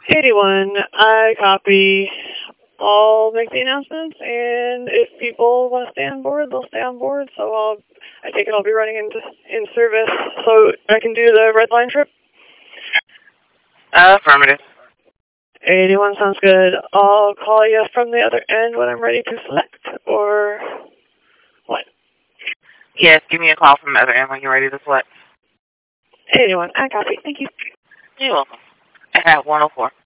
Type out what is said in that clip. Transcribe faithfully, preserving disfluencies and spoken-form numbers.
eighty-one, I copy. I'll make the announcements, and if people want to stay on board, they'll stay on board. So I'll, I take it I'll be running into in service, so I can do the red line trip. Uh, affirmative. eighty-one sounds good. I'll call you from the other end when I'm ready to select, or what? Yes, give me a call from the other end when you're ready to select. eighty-one, I copy. Thank you. You're welcome. I have one oh four.